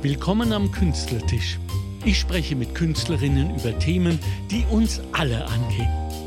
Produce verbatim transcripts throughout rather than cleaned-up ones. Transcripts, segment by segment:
Willkommen am Künstlertisch. Ich spreche mit Künstlerinnen über Themen, die uns alle angehen.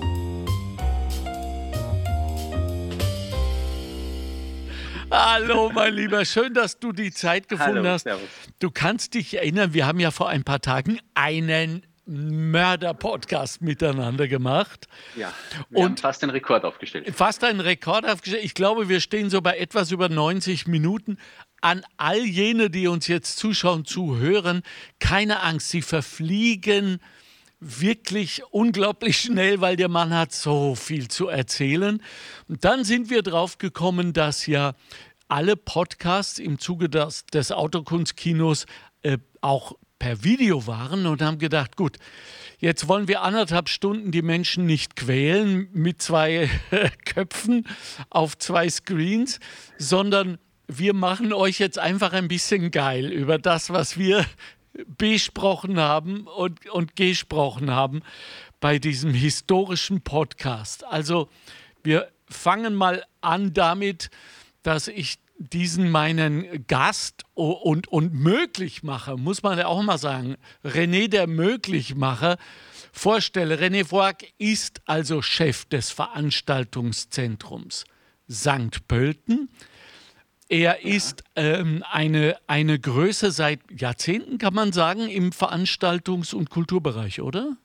Hallo, mein Lieber, schön, dass du die Zeit gefunden Hallo, hast. servus. Du kannst dich erinnern, wir haben ja vor ein paar Tagen einen Mörder-Podcast miteinander gemacht. Ja, wir haben Und fast den Rekord aufgestellt. fast einen Rekord aufgestellt. Ich glaube, wir stehen so bei etwas über neunzig Minuten. An all jene, die uns jetzt zuschauen, zuhören, keine Angst, sie verfliegen wirklich unglaublich schnell, weil der Mann hat so viel zu erzählen. Und dann sind wir drauf gekommen, dass ja alle Podcasts im Zuge des, des Autokunstkinos äh, auch per Video waren und haben gedacht, gut, jetzt wollen wir anderthalb Stunden die Menschen nicht quälen mit zwei Köpfen auf zwei Screens, sondern wir machen euch jetzt einfach ein bisschen geil über das, was wir besprochen haben und, und gesprochen haben bei diesem historischen Podcast. Also wir fangen mal an damit, dass ich diesen meinen Gast und, und Möglichmacher, muss man ja auch mal sagen, René der Möglichmacher, vorstelle. René Voig ist also Chef des Veranstaltungszentrums Sankt Pölten. Er ist ähm, eine, eine Größe seit Jahrzehnten, kann man sagen, im Veranstaltungs- und Kulturbereich, oder?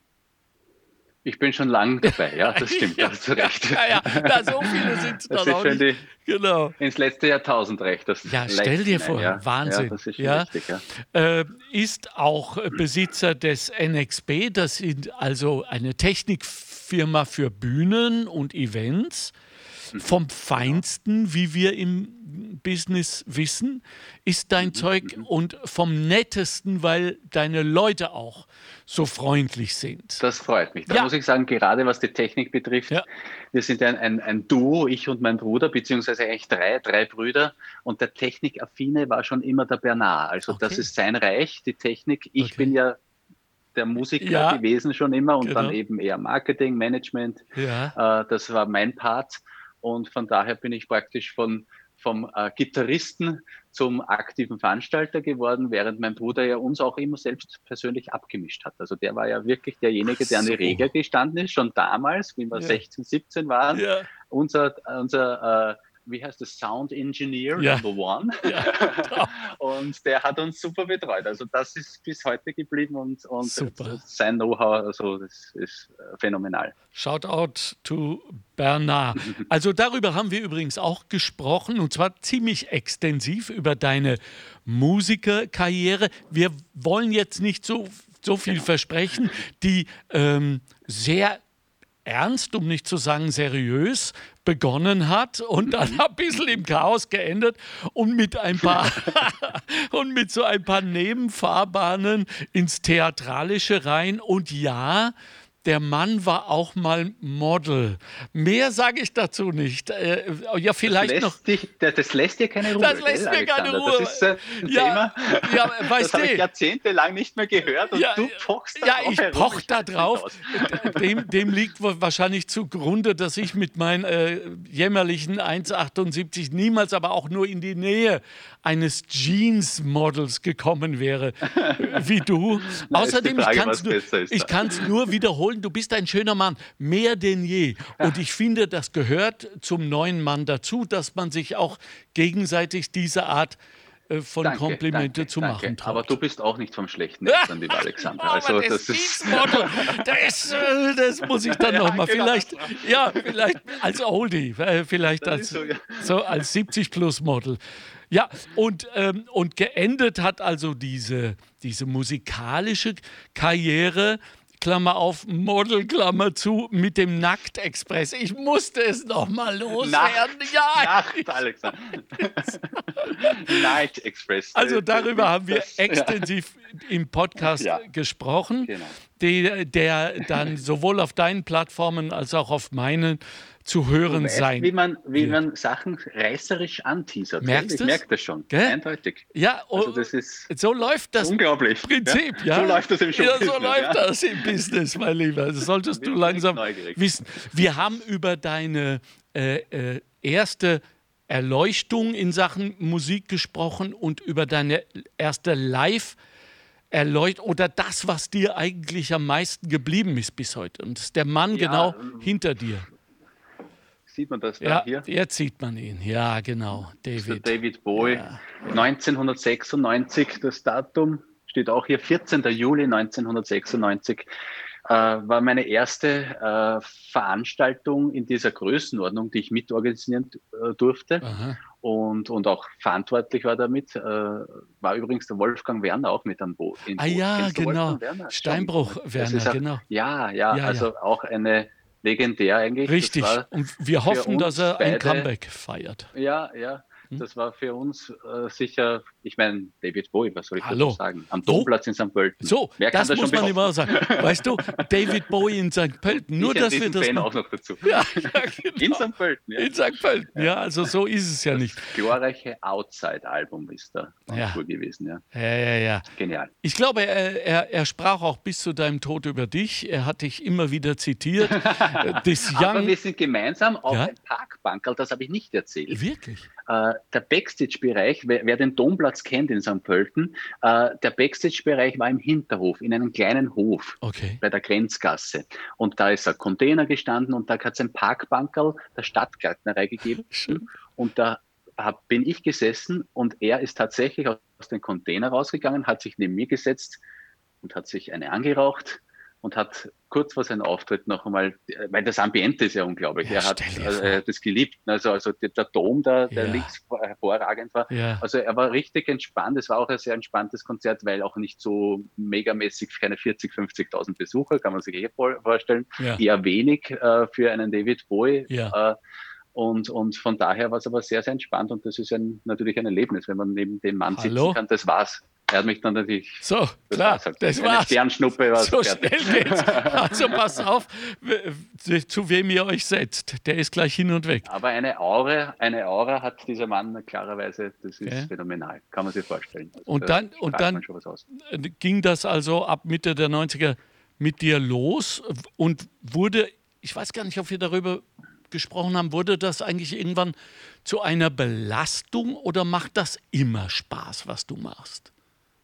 Ich bin schon lange dabei, ja, das stimmt, da hast du recht. Ja, ja, da so viele sind es Das dann ist auch schon nicht. die, Genau. ins letzte Jahrtausend recht. Das Ja, leicht stell dir hinein, vor, ja. Wahnsinn. Ja, das ist schon ja. richtig, ja. Äh, ist auch Besitzer des N X B, das ist also eine Technikfirma für Bühnen und Events. Vom Feinsten, wie wir im Business wissen, ist dein Zeug und vom Nettesten, weil deine Leute auch so freundlich sind. Das freut mich. Da Ja. muss ich sagen, gerade was die Technik betrifft, Ja. wir sind ein, ein, ein Duo, ich und mein Bruder, beziehungsweise eigentlich drei, drei Brüder. Und der Technikaffine war schon immer der Bernard. Also das Okay. ist sein Reich, die Technik. Ich Okay. bin ja der Musiker Ja. gewesen schon immer und Genau. dann eben eher Marketing, Management. Ja. Äh, das war mein Part. Und von daher bin ich praktisch von, vom äh, Gitarristen zum aktiven Veranstalter geworden, während mein Bruder ja uns auch immer selbst persönlich abgemischt hat. Also der war ja wirklich derjenige, der an die Ach so. Regel gestanden ist, schon damals, wie wir Ja. sechzehn, siebzehn waren. Ja. Unser, unser äh, wie heißt das, Sound Engineer Ja. Number One. Ja. Und der hat uns super betreut. Also das ist bis heute geblieben und, und Super. sein Know-how, also das ist äh, phänomenal. Shout out to Bernard. Also darüber haben wir übrigens auch gesprochen und zwar ziemlich extensiv über deine Musikerkarriere. Wir wollen jetzt nicht so, so viel versprechen, die ähm, sehr ernst, um nicht zu sagen seriös, begonnen hat und dann ein bisschen im Chaos geendet und mit ein paar und mit so ein paar Nebenfahrbahnen ins Theatralische rein. Und ja, der Mann war auch mal Model. Mehr sage ich dazu nicht. Äh, ja, vielleicht das noch. lässt dich, das, das lässt dir keine Ruhe. Das lässt gell, mir keine Alexander? Ruhe. Das ist äh, ein Ja, Thema, ja, weißt das habe du. ich jahrzehntelang nicht mehr gehört und Ja, du pochst da ja, drauf ich herum. poch da halte nicht drauf. aus. Dem, dem liegt wahrscheinlich zugrunde, dass ich mit meinen äh, jämmerlichen eins Komma achtundsiebzig niemals, aber auch nur in die Nähe eines Jeans-Models gekommen wäre, wie du. Na, ist die Außerdem, Frage, ich kann was es nur, besser ist ich da. kann's nur wiederholen, du bist ein schöner Mann, mehr denn je. Und ich finde, das gehört zum neuen Mann dazu, dass man sich auch gegenseitig diese Art äh, von Danke, Komplimente danke, zu danke. machen traut. Aber du bist auch nicht vom schlechten Eltern, lieber Alexander. Also Aber das das ist Jeans-Model, das, äh, das muss ich dann Ja, nochmal, genau. vielleicht, ja, vielleicht als Oldie, äh, vielleicht Das als, ist so, ja. so als siebzig-plus-Model. Ja, und, ähm, und geendet hat also diese, diese musikalische Karriere, Klammer auf, Model, Klammer zu, mit dem Nacktexpress. Ich musste es nochmal loswerden. Nacht, Ja, Nacht, Alexander. Night Express. also darüber haben wir Das- ja. extensiv im Podcast Ja. gesprochen, Genau. der, der dann sowohl auf deinen Plattformen als auch auf meinen zu hören Du weißt, sein wie man, wie wird. man Sachen reißerisch anteasert. Merkst gell? Ich du's? merke das schon. Gell? Eindeutig. Ja, Also oh, das ist so läuft das unglaublich. Prinzip, ja. So läuft das im Ja, so Showbusiness, läuft ja. das im Business, mein Lieber. Das solltest du Bin langsam neugierig. wissen. Wir haben über deine äh, äh, erste Erleuchtung in Sachen Musik gesprochen und über deine erste Live- Erleuchtung oder das, was dir eigentlich am meisten geblieben ist bis heute. Und das ist der Mann Ja, genau ähm, hinter dir. Sieht man das da Ja, hier? jetzt sieht man ihn. Ja, genau, Das ist der David. David Bowie. Ja. neunzehnhundertsechsundneunzig, das Datum steht auch hier, vierzehnter Juli neunzehnhundertsechsundneunzig, äh, war meine erste äh, Veranstaltung in dieser Größenordnung, die ich mitorganisieren äh, durfte. Aha. Und, und auch verantwortlich war damit, äh, war übrigens der Wolfgang Werner auch mit am Boot. Im Ah Boot. ja, Kennst du genau. Wolfgang Werner? Steinbruch, Schon. Das Werner, ist auch, genau. ja, ja, Ja, also ja. auch eine legendär eigentlich. Das Richtig. war Und wir für hoffen, dass uns er ein beide, Comeback feiert. ja, ja, Hm? das war für uns äh, sicher, ich meine, David Bowie, was soll ich dazu Hallo. sagen? Am So, Domplatz in Sankt Pölten. so Wer kann das das muss schon man immer behaupten? sagen. Weißt du, David Bowie in Sankt Pölten. Nur, Ich ein dass wir das Riesenfan mal. auch noch dazu. Ja, ja, genau. In Sankt Pölten, ja. In Sankt Pölten, ja, also so ist es ja Das nicht. glorreiche Outside-Album ist da Ja. Tour gewesen, ja. Ja, ja, ja. Genial. Ich glaube, er, er, er sprach auch bis zu deinem Tod über dich. Er hat dich immer wieder zitiert. Das Aber Young. wir sind gemeinsam auf Ja? ein Parkbankerl, das habe ich nicht erzählt. Wirklich? Äh, der Backstage-Bereich, wer, wer den Domplatz kennt in Sankt Pölten, äh, der Backstage-Bereich war im Hinterhof, in einem kleinen Hof Okay. bei der Grenzgasse. Und da ist ein Container gestanden und da hat es ein Parkbankerl der Stadtgärtnerei gegeben. Schön. Und da hab, bin ich gesessen und er ist tatsächlich aus dem Container rausgegangen, hat sich neben mir gesetzt und hat sich eine angeraucht und hat kurz vor seinem Auftritt noch einmal, weil das Ambiente ist ja unglaublich, Ja, er hat stell dir vor. äh, das geliebt, also, also der, der Dom da, der Ja. links hervorragend war, Ja. also er war richtig entspannt, es war auch ein sehr entspanntes Konzert, weil auch nicht so megamäßig, keine vierzig, fünfzigtausend Besucher, kann man sich eh vorstellen, Ja. eher wenig äh, für einen David Bowie. Ja. Äh, und, und von daher war es aber sehr, sehr entspannt und das ist ein, natürlich ein Erlebnis, wenn man neben dem Mann Hallo? sitzen kann, das war's. Er hat mich dann natürlich, So, das klar, war's halt. das Eine war's. Sternschnuppe war So fertig. schnell geht's. Also pass auf, w- zu wem ihr euch setzt. Der ist gleich hin und weg. Aber eine Aura, eine Aura hat dieser Mann klarerweise, das ist Okay. phänomenal, kann man sich vorstellen. Also Und da dann- und strahlt dann- man schon was aus. Ging das also ab Mitte der neunziger mit dir los und wurde, ich weiß gar nicht, ob wir darüber gesprochen haben, wurde das eigentlich irgendwann zu einer Belastung oder macht das immer Spaß, was du machst?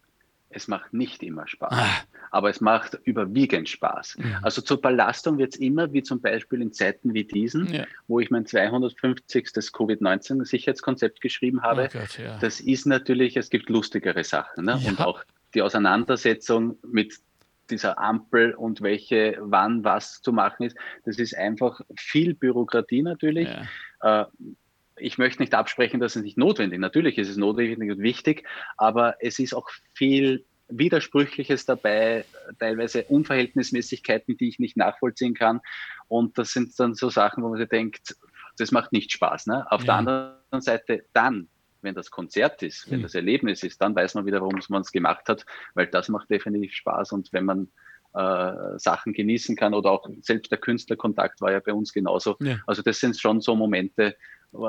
Es macht nicht immer Spaß, Ah. aber es macht überwiegend Spaß. Mhm. Also zur Belastung wird es immer, wie zum Beispiel in Zeiten wie diesen, Ja. wo ich mein zweihundertfünfzigstes Covid neunzehn Sicherheitskonzept geschrieben habe. Oh Gott, ja. Das ist natürlich, es gibt lustigere Sachen. Ne? Ja. Und auch die Auseinandersetzung mit dieser Ampel und welche, wann was zu machen ist. Das ist einfach viel Bürokratie natürlich. Ja. Äh, ich möchte nicht absprechen, dass es nicht notwendig ist. Natürlich ist es notwendig und wichtig, aber es ist auch viel Widersprüchliches dabei, teilweise Unverhältnismäßigkeiten, die ich nicht nachvollziehen kann. Und das sind dann so Sachen, wo man sich denkt, das macht nicht Spaß. Ne? Auf Ja. der anderen Seite dann, wenn das Konzert ist, wenn Hm. das Erlebnis ist, dann weiß man wieder, warum man es gemacht hat, weil das macht definitiv Spaß. Und wenn man äh, Sachen genießen kann oder auch selbst der Künstlerkontakt war ja bei uns genauso. Ja. Also das sind schon so Momente, äh,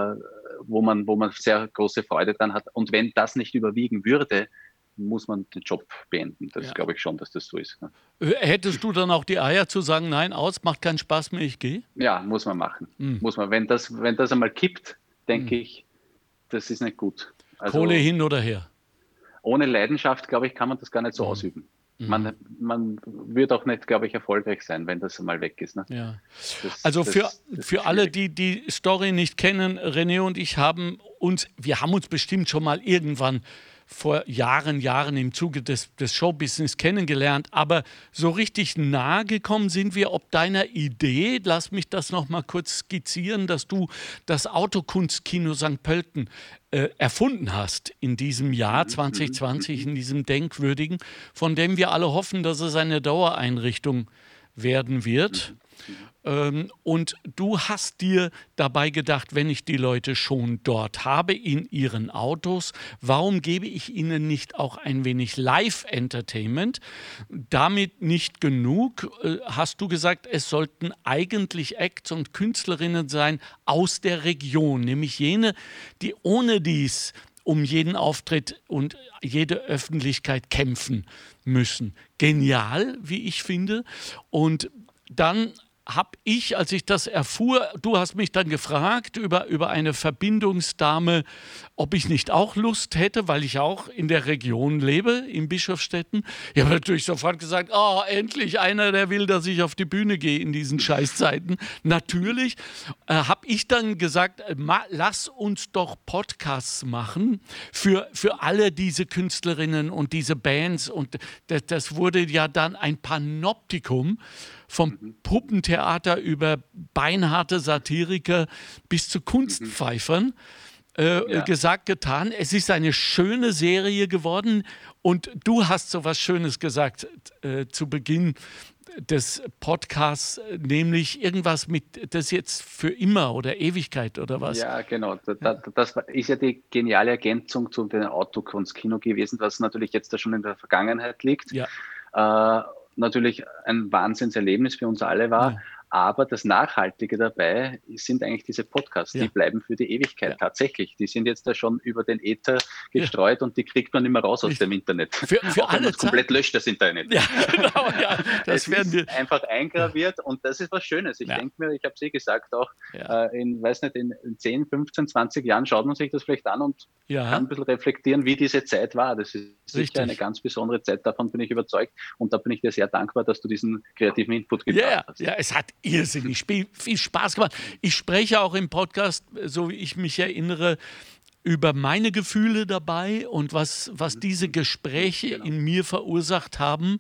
wo man, wo man sehr große Freude dran hat. Und wenn das nicht überwiegen würde, muss man den Job beenden. Das Ja. glaube ich schon, dass das so ist. Ne? Hättest du dann auch die Eier zu sagen, nein, aus, macht keinen Spaß mehr, ich gehe? Ja, muss man machen. Hm. Muss man. Wenn das, wenn das einmal kippt, denke Hm. ich, das ist nicht gut. Also Kohle hin oder her? ohne Leidenschaft, glaube ich, kann man das gar nicht so Mhm. ausüben. Mhm. Man, man wird auch nicht, glaube ich, erfolgreich sein, wenn das mal weg ist. Ne? Ja. Das, Also das- für, das ist für alle, schwierig. die die Story nicht kennen, René und ich haben uns, wir haben uns bestimmt schon mal irgendwann vor Jahren, Jahren im Zuge des, des Showbusiness kennengelernt, aber so richtig nahe gekommen sind wir ob deiner Idee, lass mich das noch mal kurz skizzieren, dass du das Autokunstkino Sankt Pölten äh, erfunden hast in diesem Jahr zwanzig zwanzig, in diesem denkwürdigen, von dem wir alle hoffen, dass es eine Dauereinrichtung werden wird. Ähm, und du hast dir dabei gedacht, wenn ich die Leute schon dort habe, in ihren Autos, warum gebe ich ihnen nicht auch ein wenig Live-Entertainment? Damit nicht genug, äh, hast du gesagt, es sollten eigentlich Acts und Künstlerinnen sein aus der Region, nämlich jene, die ohne dies um jeden Auftritt und jede Öffentlichkeit kämpfen müssen. Genial, wie ich finde. Und dann habe ich, als ich das erfuhr, du hast mich dann gefragt über, über eine Verbindungsdame, ob ich nicht auch Lust hätte, weil ich auch in der Region lebe, in Bischofstetten. Ich habe natürlich sofort gesagt, oh, endlich einer, der will, dass ich auf die Bühne gehe in diesen Scheißzeiten. Natürlich äh, habe ich dann gesagt, ma, lass uns doch Podcasts machen für, für alle diese Künstlerinnen und diese Bands. Und das, das wurde ja dann ein Panoptikum vom mhm. Puppentheater über beinharte Satiriker bis zu Kunstpfeifern. Äh, ja. Gesagt, getan. Es ist eine schöne Serie geworden und du hast so was Schönes gesagt äh, zu Beginn des Podcasts, nämlich irgendwas mit das jetzt für immer oder Ewigkeit oder was? Ja, genau. Das, das ist ja die geniale Ergänzung zu dem Autokunstkino gewesen, was natürlich jetzt da schon in der Vergangenheit liegt. Ja. Äh, natürlich ein Wahnsinnserlebnis für uns alle war. Ja. Aber das Nachhaltige dabei sind eigentlich diese Podcasts. Ja. Die bleiben für die Ewigkeit ja. tatsächlich. Die sind jetzt da schon über den Äther gestreut ja. und die kriegt man nicht mehr raus aus dem Internet. Für, für Auch wenn man es komplett löscht, das Internet. Ja, genau. Ja, das es werden wir. Ist einfach eingraviert und das ist was Schönes. Ich ja. denke mir, ich habe es eh gesagt auch, ja. äh, in, weiß nicht, in zehn, fünfzehn, zwanzig Jahren schaut man sich das vielleicht an und ja. kann ein bisschen reflektieren, wie diese Zeit war. Das ist Richtig. sicher eine ganz besondere Zeit, davon bin ich überzeugt. Und da bin ich dir sehr dankbar, dass du diesen kreativen Input gebracht yeah. hast. Ja, es hat irrsinnig viel Spaß gemacht. Ich spreche auch im Podcast, so wie ich mich erinnere, über meine Gefühle dabei und was, was diese Gespräche genau. in mir verursacht haben.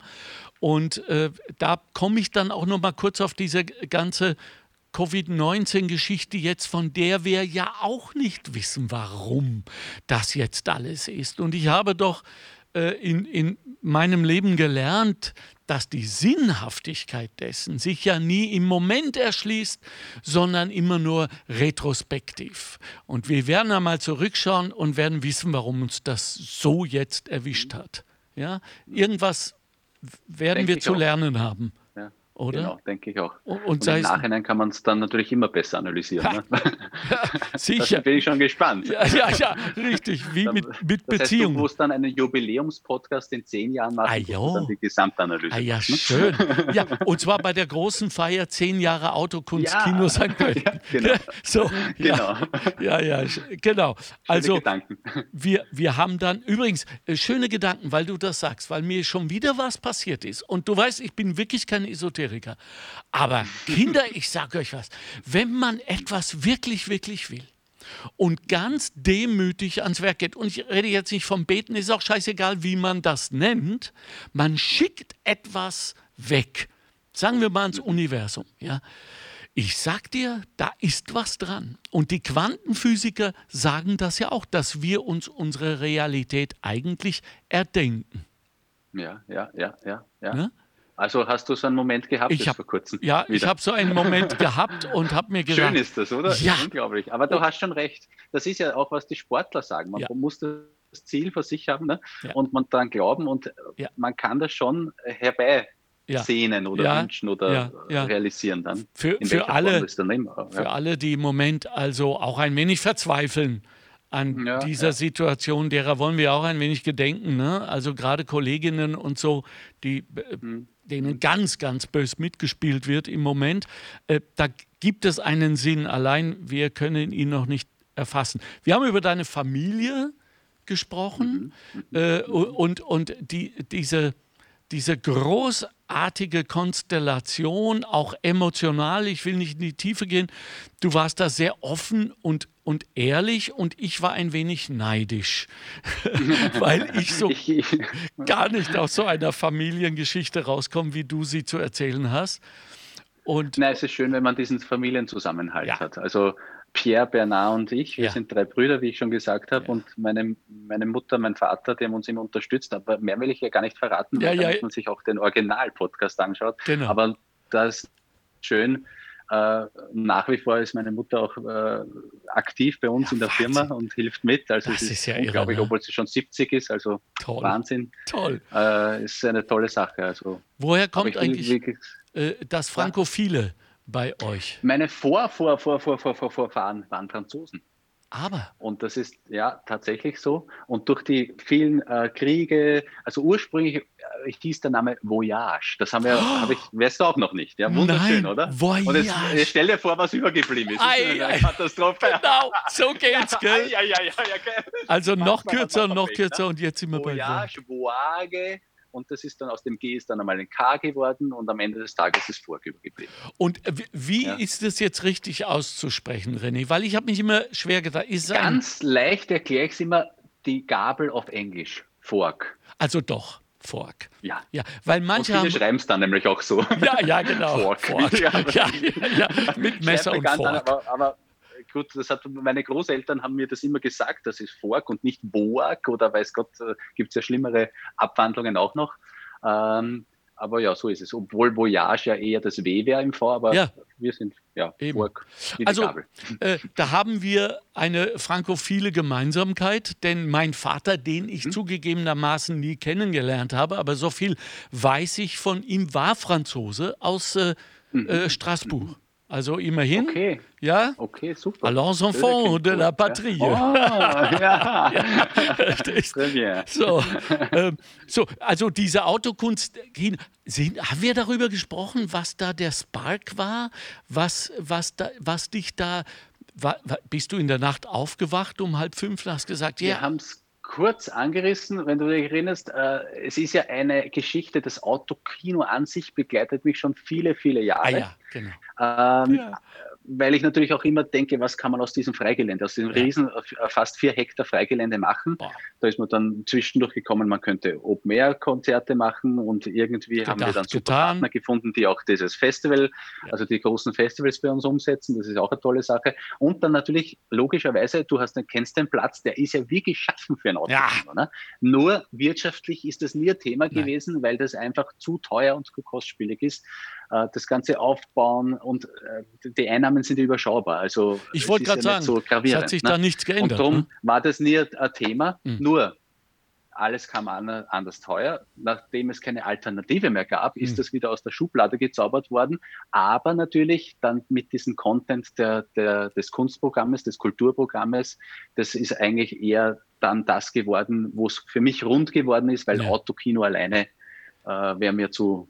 Und äh, da komme ich dann auch noch mal kurz auf diese ganze Covid neunzehn Geschichte jetzt, von der wir ja auch nicht wissen, warum das jetzt alles ist. Und ich habe doch äh, in, in meinem Leben gelernt, dass die Sinnhaftigkeit dessen sich ja nie im Moment erschließt, sondern immer nur retrospektiv. Und wir werden einmal zurückschauen und werden wissen, warum uns das so jetzt erwischt hat. Ja? Irgendwas werden Denke wir zu auch. lernen haben. Ja. Oder? Genau, denke ich auch. Und, und im Nachhinein kann man es dann natürlich immer besser analysieren. Ja, ne? ja, sicher. Da bin ich schon gespannt. Ja, ja, ja, richtig, wie mit, mit das Beziehungen. Heißt, du musst dann einen Jubiläumspodcast in zehn Jahren machen, ah, und dann die Gesamtanalyse. Ah, ja, macht, ne? schön. Ja, und zwar bei der großen Feier zehn Jahre Autokunstkino ja. Sankt Pölten. Ja, genau. So, genau. Ja, ja, ja, genau. Also, Gedanken. Wir, wir haben dann, übrigens, äh, schöne Gedanken, weil du das sagst, weil mir schon wieder was passiert ist. Und du weißt, ich bin wirklich kein Esoteriker. Aber Kinder, ich sage euch was, wenn man etwas wirklich, wirklich will und ganz demütig ans Werk geht, und ich rede jetzt nicht vom Beten, ist auch scheißegal, wie man das nennt, man schickt etwas weg, sagen wir mal ins Universum, ja. Ich sag dir, da ist was dran. Und die Quantenphysiker sagen das ja auch, dass wir uns unsere Realität eigentlich erdenken. Ja, ja, ja, ja, ja. Ne? Also hast du so einen Moment gehabt ich hab, vor kurzem? Ja, wieder. Ich habe so einen Moment gehabt und habe mir gedacht... Schön ist das, oder? Ja. Unglaublich. Aber du hast schon recht. Das ist ja auch, was die Sportler sagen. Man ja. muss das Ziel für sich haben, ne? ja. und man daran glauben und ja. man kann das schon herbei ja. sehnen oder ja. wünschen oder ja. Ja. realisieren dann. Für, in für, alle, dann für ja. alle, die im Moment also auch ein wenig verzweifeln an ja, dieser ja. Situation, derer wollen wir auch ein wenig gedenken. Ne? Also gerade Kolleginnen und so, die, mhm. denen ganz, ganz bös mitgespielt wird im Moment. Äh, da gibt es einen Sinn, allein wir können ihn noch nicht erfassen. Wir haben über deine Familie gesprochen mhm. äh, und, und die, diese, diese großartige Konstellation, auch emotional, ich will nicht in die Tiefe gehen, du warst da sehr offen und, und ehrlich und ich war ein wenig neidisch, weil ich so gar nicht aus so einer Familiengeschichte rauskomme, wie du sie zu erzählen hast. Und Na, es ist schön, wenn man diesen Familienzusammenhalt ja. hat. Also Pierre, Bernard und ich, wir ja. sind drei Brüder, wie ich schon gesagt habe, ja. und meine, meine Mutter, mein Vater, die haben uns immer unterstützt, aber mehr will ich ja gar nicht verraten, ja, weil ja. damit man sich auch den Original-Podcast anschaut. Genau. Aber das ist schön. Äh, nach wie vor ist meine Mutter auch äh, aktiv bei uns ja, in der Wahnsinn. Firma und hilft mit. Also das es ist ist ja unglaublich, irre, ne? obwohl sie schon siebzig ist, also Toll. Wahnsinn. Toll. Äh, ist eine tolle Sache. Also, woher kommt will, eigentlich wirklich, äh, das Frankophile bei euch? Meine Vor, Vor, Vor, Vor, Vor, Vor, Vorfahren waren Franzosen. Aber. Und das ist ja tatsächlich so. Und durch die vielen äh, Kriege, also ursprünglich hieß der Name Voyage. Das haben wir, oh. habe ich, weißt du auch noch nicht. Ja, wunderschön, Nein, oder? Voyage. Und jetzt, jetzt stell dir vor, was übergeblieben ist. Das ist eine ei, Katastrophe. Genau, so geht's, gell? Ja, ja, ja, ja, gell? Also noch Manchmal kürzer und noch recht, kürzer ne? und jetzt sind wir bei Voyage, Voyage. Und das ist dann aus dem G ist dann einmal ein K geworden und am Ende des Tages ist Fork übergeblieben. Und wie Ja. ist das jetzt richtig auszusprechen, René? Weil ich habe mich immer schwer getan. Ist Ganz leicht erkläre ich es immer, die Gabel auf Englisch, Fork. Also doch, Fork. Ja. Ja, weil manche und haben... viele schreiben es dann nämlich auch so. Ja, ja, genau. Fork. Fork. Ja, Ja, ja, ja, mit Messer und Fork. An, aber, aber gut, das hat, meine Großeltern haben mir das immer gesagt, das ist Fork und nicht Boak oder weiß Gott, gibt es ja schlimmere Abwandlungen auch noch. Ähm, aber ja, so ist es. Obwohl Voyage ja eher das W wäre im V, aber ja. wir sind ja Eben. Fork wie die also, Gabel. Äh, da haben wir eine frankophile Gemeinsamkeit, denn mein Vater, den ich hm? zugegebenermaßen nie kennengelernt habe, aber so viel weiß ich von ihm, war Franzose aus äh, mhm. äh, Straßburg. Also immerhin, okay. ja, okay, super. Allons enfants de la patrie. Ja. Oh, ja. ja. so, ähm, so, also diese Autokunst, sind, haben wir darüber gesprochen, was da der Spark war? Was, was, da, was dich da, war, bist du in der Nacht aufgewacht um halb fünf und hast gesagt, ja. Wir haben es kurz angerissen, wenn du dich erinnerst, äh, es ist ja eine Geschichte, das Autokino an sich begleitet mich schon viele, viele Jahre. Ah ja, genau. Ähm, ja. Weil ich natürlich auch immer denke, was kann man aus diesem Freigelände, aus diesem ja. riesen, fast vier Hektar Freigelände machen. Boah. Da ist man dann zwischendurch gekommen, man könnte Open-Air-Konzerte machen und irgendwie Gedacht, haben wir dann super getan. Partner gefunden, die auch dieses Festival, ja. also die großen Festivals bei uns umsetzen. Das ist auch eine tolle Sache. Und dann natürlich, logischerweise, du hast, kennst den Platz, der ist ja wie geschaffen für ein Autokino. Ja. Ne? Nur wirtschaftlich ist das nie ein Thema Nein. gewesen, weil das einfach zu teuer und zu kostspielig ist. Das Ganze aufbauen und die Einnahmen sind überschaubar. Also ich wollte gerade ja sagen, so es hat sich ne? da nichts geändert. Und darum ne? war das nie ein Thema, mhm. nur alles kam anders teuer. Nachdem es keine Alternative mehr gab, ist mhm. das wieder aus der Schublade gezaubert worden. Aber natürlich dann mit diesem Content der, der, des Kunstprogrammes, des Kulturprogrammes, das ist eigentlich eher dann das geworden, wo es für mich rund geworden ist, weil ja. Autokino alleine äh, wäre mir zu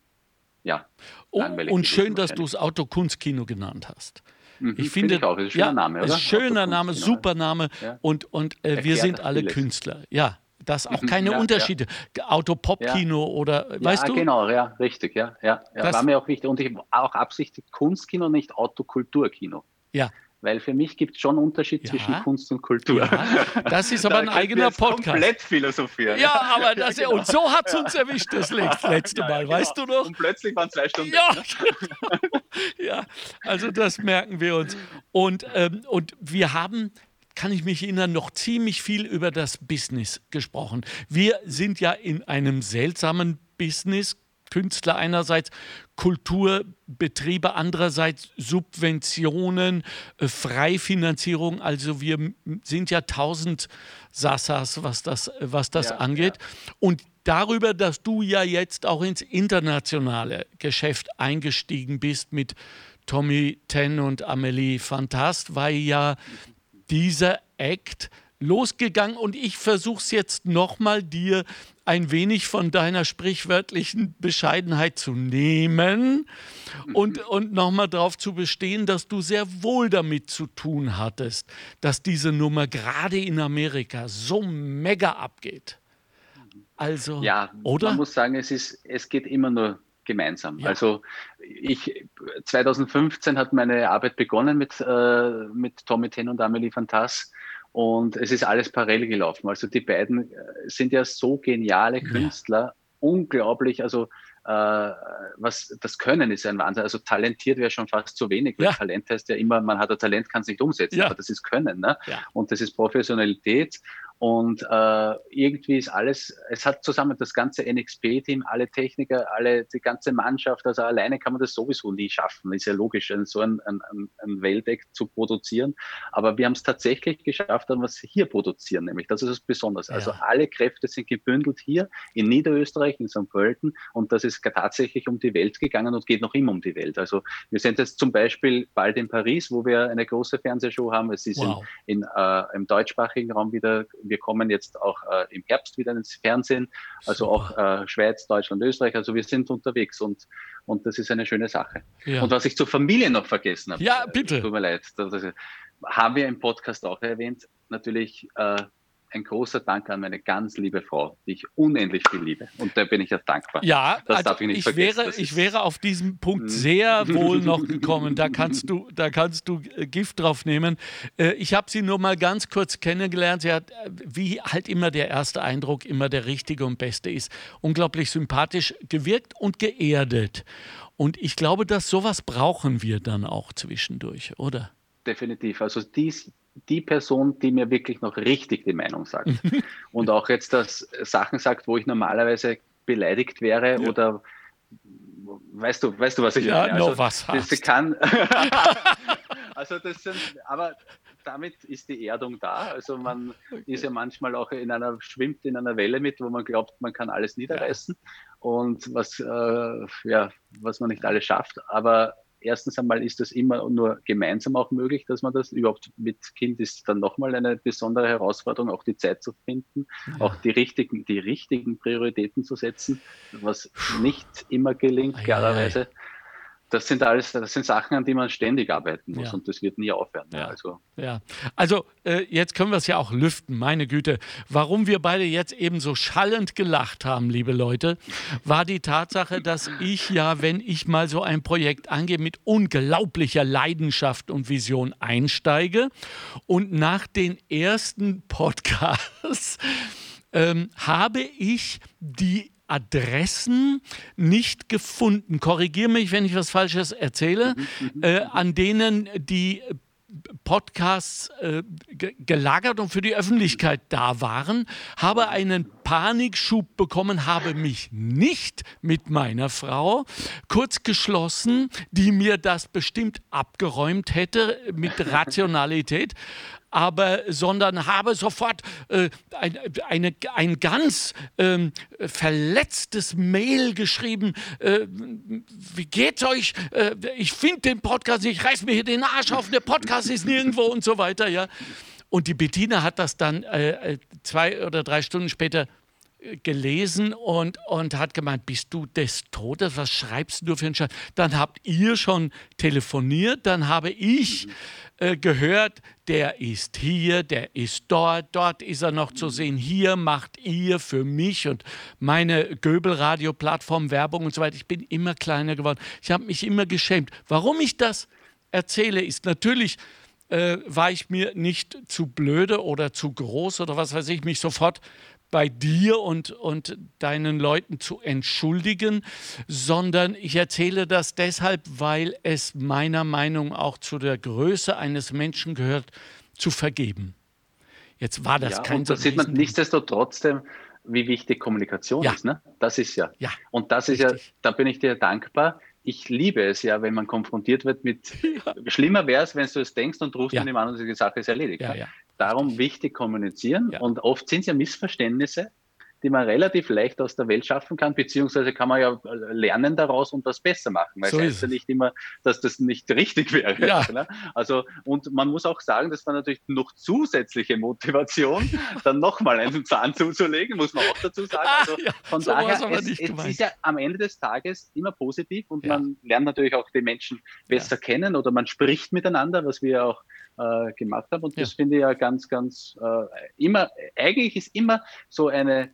Ja, oh, und schön, dass du es Autokunstkino genannt hast. Mhm, ich finde, finde ich auch. Das ist ein schöner ja, Name, oder? Ist schöner Name, super Name. Ja. Und, und äh, wir sind alle vieles. Künstler. Ja, das auch keine ja, Unterschiede. Ja. Autopop-Kino ja. oder, weißt ja, du? Genau, ja, richtig. Ja, ja, ja. War mir auch wichtig. Und ich auch absichtlich Kunstkino, nicht Autokulturkino. Ja. Weil für mich gibt es schon einen Unterschied ja. zwischen Kunst und Kultur. Ja, das ist aber ein eigener Podcast. Komplett philosophieren. Ja, aber das, ja, genau. Und so hat es uns erwischt das letzte Mal, ja, genau. weißt du noch? Und plötzlich waren zwei Stunden. Ja, genau. ja, also das merken wir uns. Und, ähm, und wir haben, kann ich mich erinnern, noch ziemlich viel über das Business gesprochen. Wir sind ja in einem seltsamen Business, Künstler einerseits, Kulturbetriebe andererseits, Subventionen, äh, Freifinanzierung. Also wir sind ja tausend Sassas, was das, was das ja, angeht. Ja. Und darüber, dass du ja jetzt auch ins internationale Geschäft eingestiegen bist mit Tommy Ten und Amélie Fantast, war ja dieser Act losgegangen. Und ich versuche es jetzt nochmal dir ein wenig von deiner sprichwörtlichen Bescheidenheit zu nehmen und, und nochmal darauf zu bestehen, dass du sehr wohl damit zu tun hattest, dass diese Nummer gerade in Amerika so mega abgeht. Also, ja, oder? Man muss sagen, es, ist, es geht immer nur gemeinsam. Ja. Also ich, zwanzig fünfzehn hat meine Arbeit begonnen mit, äh, mit Tommy Ten und Amélie Fantast. Und es ist alles parallel gelaufen. Also die beiden sind ja so geniale Künstler, ja. unglaublich. Also äh, was das Können ist ein Wahnsinn. Also talentiert wäre schon fast zu wenig. Weil ja. Talent heißt ja immer, man hat ein Talent, kann es nicht umsetzen. Ja. Aber das ist Können. Ne? Ja. Und das ist Professionalität. Und äh, irgendwie ist alles, es hat zusammen das ganze N X P-Team, alle Techniker, alle, die ganze Mannschaft, also alleine kann man das sowieso nie schaffen, ist ja logisch, so ein, ein, ein Welteck zu produzieren, aber wir haben es tatsächlich geschafft, was wir hier produzieren, nämlich das ist das Besondere. Ja. Also alle Kräfte sind gebündelt hier in Niederösterreich, in Sankt Pölten und das ist tatsächlich um die Welt gegangen und geht noch immer um die Welt. Also wir sind jetzt zum Beispiel bald in Paris, wo wir eine große Fernsehshow haben, es ist wow. in, in, äh, im deutschsprachigen Raum wieder wir kommen jetzt auch äh, im Herbst wieder ins Fernsehen, also Super. auch äh, Schweiz, Deutschland, Österreich. Also wir sind unterwegs und, und das ist eine schöne Sache. Ja. Und was ich zur Familie noch vergessen habe, ja, bitte. Tut mir leid, das, das haben wir im Podcast auch erwähnt, natürlich äh, ein großer Dank an meine ganz liebe Frau, die ich unendlich viel liebe. Und da bin ich ja dankbar. Ja, das also darf ich nicht ich vergessen. Wäre, ich wäre auf diesen Punkt sehr wohl noch gekommen. Da kannst du, da kannst du Gift drauf nehmen. Ich habe sie nur mal ganz kurz kennengelernt. Sie hat, wie halt immer der erste Eindruck immer der richtige und beste ist, unglaublich sympathisch gewirkt und geerdet. Und ich glaube, dass sowas brauchen wir dann auch zwischendurch, oder? Definitiv. Also dies die Person, die mir wirklich noch richtig die Meinung sagt und auch jetzt das Sachen sagt, wo ich normalerweise beleidigt wäre ja. oder weißt du, weißt du, was ich ja, meine? Also, no, was das sie kann. Also das sind, aber damit ist die Erdung da. Also man okay. ist ja manchmal auch in einer, schwimmt in einer Welle mit, wo man glaubt, man kann alles niederreißen ja. und was, äh, ja, was man nicht alles schafft. Aber erstens einmal ist das immer nur gemeinsam auch möglich, dass man das überhaupt mit Kind ist dann nochmal eine besondere Herausforderung, auch die Zeit zu finden, ja. auch die richtigen, die richtigen Prioritäten zu setzen, was nicht immer gelingt, klarerweise. Ei, ei. Das sind alles, das sind Sachen, an die man ständig arbeiten muss ja. und das wird nie aufhören. Ja. Also, ja. also äh, jetzt können wir es ja auch lüften, meine Güte. Warum wir beide jetzt eben so schallend gelacht haben, liebe Leute, war die Tatsache, dass ich ja, wenn ich mal so ein Projekt angehe, mit unglaublicher Leidenschaft und Vision einsteige und nach den ersten Podcasts ähm, habe ich die Adressen nicht gefunden, korrigiere mich, wenn ich was Falsches erzähle, äh, an denen die Podcasts äh, ge- gelagert und für die Öffentlichkeit da waren, habe einen Panikschub bekommen, habe mich nicht mit meiner Frau kurz geschlossen, die mir das bestimmt abgeräumt hätte mit Rationalität, aber sondern habe sofort äh, ein, eine, ein ganz ähm, verletztes Mail geschrieben. Äh, wie geht's euch? Äh, ich finde den Podcast nicht, ich reiß mir hier den Arsch auf, der Podcast ist nirgendwo und so weiter. Ja. Und die Bettina hat das dann äh, zwei oder drei Stunden später gelesen und, und hat gemeint, bist du des Todes? Was schreibst du für einen Scheiß? Dann habt ihr schon telefoniert, dann habe ich äh, gehört, der ist hier, der ist dort, dort ist er noch zu sehen, hier macht ihr für mich und meine Göbel-Radio-Plattform Werbung und so weiter. Ich bin immer kleiner geworden. Ich habe mich immer geschämt. Warum ich das erzähle, ist natürlich, äh, war ich mir nicht zu blöde oder zu groß oder was weiß ich, mich sofort bei dir und, und deinen Leuten zu entschuldigen, sondern ich erzähle das deshalb, weil es meiner Meinung nach auch zu der Größe eines Menschen gehört, zu vergeben. Jetzt war das ja, kein und da sieht man nichtsdestotrotz, wie wichtig Kommunikation ja. ist. Ne? Das ist ja. ja. Und das ist Richtig. ja, da bin ich dir dankbar. Ich liebe es ja, wenn man konfrontiert wird mit, ja. schlimmer wäre es, wenn du es denkst und rufst ja. jemand an und die Sache ist erledigt. Ja, ne? ja. Darum wichtig kommunizieren Ja. und oft sind es ja Missverständnisse, die man relativ leicht aus der Welt schaffen kann, beziehungsweise kann man ja lernen daraus und was besser machen, weil so es heißt ja nicht immer, dass das nicht richtig wäre. Ja. Ne? Also, und man muss auch sagen, das war natürlich noch zusätzliche Motivation, dann nochmal einen Zahn zuzulegen, muss man auch dazu sagen. Also ja, von so daher, es, es ist ja am Ende des Tages immer positiv und ja. man lernt natürlich auch die Menschen besser ja. kennen oder man spricht miteinander, was wir auch äh, gemacht haben und das ja. finde ich ja ganz, ganz äh, immer, eigentlich ist immer so eine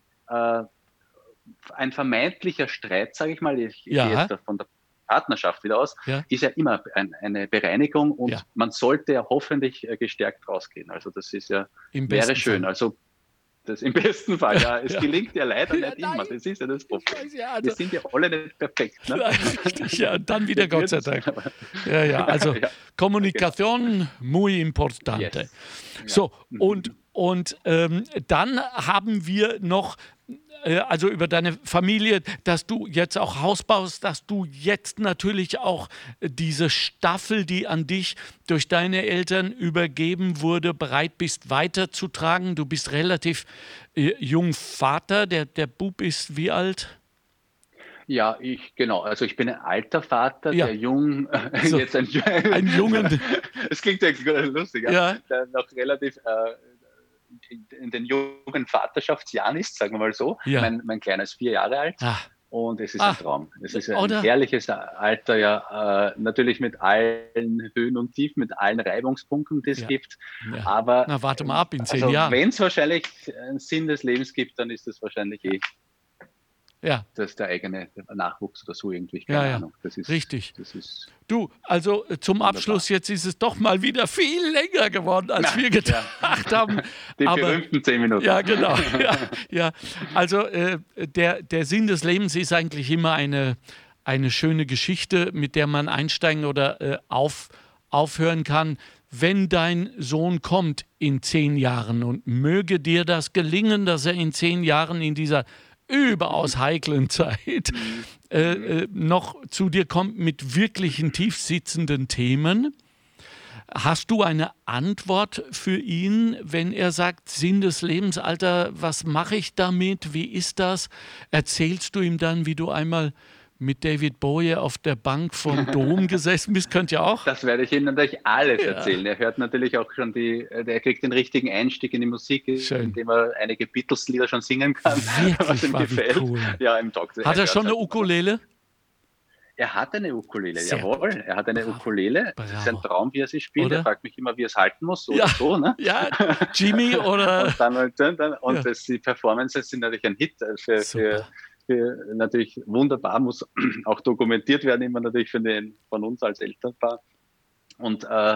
ein vermeintlicher Streit, sage ich mal, ich ja. gehe jetzt von der Partnerschaft wieder aus, ja. ist ja immer ein, eine Bereinigung und ja. man sollte ja hoffentlich gestärkt rausgehen. Also das ist ja, Im wäre schön. Fall. Also das im besten Fall, ja. Es ja. gelingt ja leider ja, nicht nein. immer. Das ist ja das Problem. Weiß, ja, also wir sind ja alle nicht perfekt. Ne? Richtig, ja, dann wieder Gott sei Dank. Ja, ja, also ja. Kommunikation, muy importante. Yes. So, und, und ähm, dann haben wir noch also über deine Familie, dass du jetzt auch Haus baust, dass du jetzt natürlich auch diese Staffel, die an dich durch deine Eltern übergeben wurde, bereit bist weiterzutragen. Du bist relativ äh, jung Vater, der, der Bub ist wie alt? Ja, ich, genau. Also ich bin ein alter Vater, ja. der jung, äh, so, jetzt ein, ein Jungen. Es klingt ja lustig, ja. ja. Der noch relativ äh, in den jungen Vaterschaftsjahren ist, sagen wir mal so. Ja. Mein, mein Kleiner ist vier Jahre alt. Ah. Und es ist Ah, ein Traum. Es ist ein oder? herrliches Alter, ja, äh, natürlich mit allen Höhen und Tiefen, mit allen Reibungspunkten, die es Ja. gibt. Ja. Aber Na, warte mal ab, in zehn also, Jahren. wenn es wahrscheinlich einen Sinn des Lebens gibt, dann ist das wahrscheinlich eh Ja, das der eigene Nachwuchs oder so irgendwie. Keine ja, ja. Ahnung. Das ist, Richtig. Das ist Du, also äh, zum Wunderbar. Abschluss, jetzt ist es doch mal wieder viel länger geworden, als Na, wir gedacht haben. die Aber berühmten zehn Minuten. ja, genau. Ja, ja. Also äh, der, der Sinn des Lebens ist eigentlich immer eine, eine schöne Geschichte, mit der man einsteigen oder äh, auf, aufhören kann. Wenn dein Sohn kommt in zehn Jahren und möge dir das gelingen, dass er in zehn Jahren in dieser überaus heiklen Zeit äh, äh, noch zu dir kommt mit wirklichen tiefsitzenden Themen. Hast du eine Antwort für ihn, wenn er sagt, Sinn des Lebens, Alter, was mache ich damit? Wie ist das? Erzählst du ihm dann, wie du einmal mit David Bowie auf der Bank vom Dom gesessen bist? Könnt ihr auch? Das werde ich ihm natürlich alles Ja. erzählen. Er hört natürlich auch schon die, er kriegt den richtigen Einstieg in die Musik, Schön. indem er einige Beatles-Lieder schon singen kann, Wirklich, was ihm war wie gefällt. cool. Ja, im Talk. Hat er hört schon eine halt- Ukulele? Er hat eine Ukulele, Sehr jawohl. Er hat eine Bravo. Ukulele. Das ist ein Bravo. Traum, wie er sie spielt. Oder? Er fragt mich immer, wie er es halten muss, so Ja. oder so. Ne? Ja, Jimmy oder? Und, dann, und, dann, und Ja. das, die Performances sind natürlich ein Hit für, für, Super. für natürlich wunderbar, muss auch dokumentiert werden, immer natürlich für den, von uns als Elternpaar. Und äh,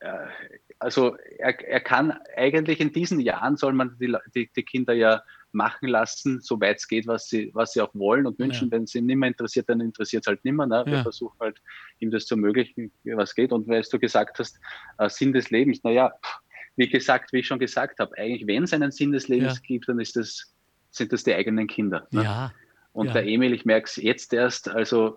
also er, er kann eigentlich in diesen Jahren, soll man die, die, die Kinder ja machen lassen, soweit es geht, was sie, was sie auch wollen und wünschen. Ja. Wenn es ihn nicht mehr interessiert, dann interessiert es halt nicht mehr. Ne? Wir Ja. versuchen halt, ihm das zu ermöglichen, was geht. Und weil du gesagt hast, äh, Sinn des Lebens, naja, wie gesagt, wie ich schon gesagt habe, eigentlich, wenn es einen Sinn des Lebens Ja. gibt, dann ist das, sind das die eigenen Kinder. Ne? Ja. Und Ja. der Emil, ich merke es jetzt erst, also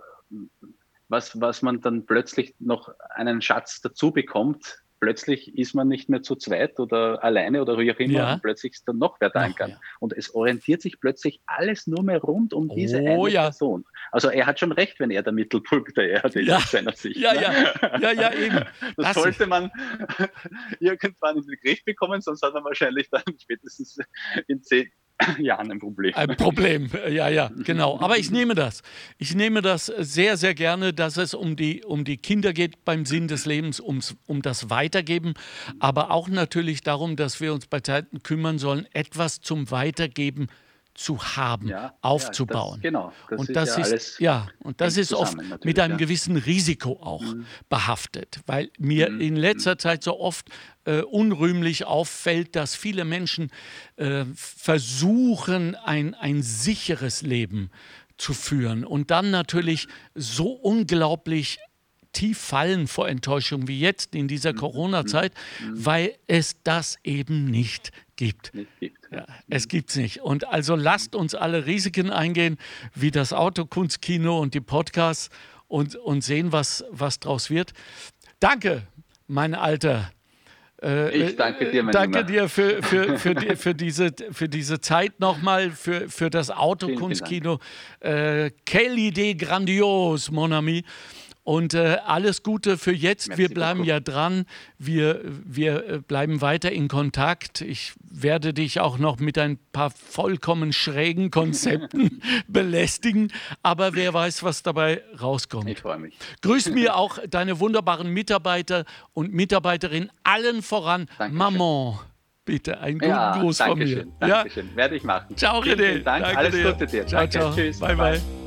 was, was man dann plötzlich noch einen Schatz dazu bekommt, plötzlich ist man nicht mehr zu zweit oder alleine oder wie auch immer, Ja. und plötzlich ist dann noch wer da Noch kann. mehr. Und es orientiert sich plötzlich alles nur mehr rund um diese Oh, eine ja. Person. Also er hat schon recht, wenn er der Mittelpunkt der Erde ist Ja. aus seiner Sicht. Ja, ne? ja, ja, ja, eben. Das, Das- sollte man irgendwann in den Griff bekommen, sonst hat man wahrscheinlich dann spätestens in zehn Jahren ein Problem. Ein Problem, ja, ja, genau. Aber ich nehme das. Ich nehme das sehr, sehr gerne, dass es um die, um die Kinder geht beim Sinn des Lebens, ums, um das Weitergeben, aber auch natürlich darum, dass wir uns bei Zeiten kümmern sollen, etwas zum Weitergeben zu haben, Ja, aufzubauen. Ja, das, genau. Das und ist das ja ist, alles ja, und das hängt ist oft zusammen natürlich, mit einem ja. gewissen Risiko auch Mhm. behaftet, weil mir Mhm. in letzter Zeit so oft äh, unrühmlich auffällt, dass viele Menschen äh, versuchen, ein, ein sicheres Leben zu führen und dann natürlich so unglaublich tief fallen vor Enttäuschung wie jetzt in dieser Corona-Zeit, weil es das eben nicht gibt. nicht gibt. Ja, es gibt's nicht. Und also lasst uns alle Risiken eingehen, wie das Autokunstkino und die Podcasts und, und sehen, was, was draus wird. Danke, mein Alter. Äh, Ich danke dir, mein Danke Junger. dir für, für, für, die, für, diese, für diese Zeit nochmal, für, für das Vielen, Autokunstkino. Äh, quelle idée grandiose, mon ami. Und äh, alles Gute für jetzt. Merci wir bleiben beaucoup. ja dran. Wir, wir äh, bleiben weiter in Kontakt. Ich werde dich auch noch mit ein paar vollkommen schrägen Konzepten belästigen. Aber wer weiß, was dabei rauskommt. Ich freue mich. Grüß mir auch deine wunderbaren Mitarbeiter und Mitarbeiterinnen, allen voran Dankeschön. Maman. Bitte, einen guten Ja, Gruß von danke mir. schön. Dankeschön. Werde ich machen. Ciao, Vielen, René. vielen Dank. Danke Alles dir. Gute dir. Ciao, Danke. ciao. Tschüss. Bye, bye.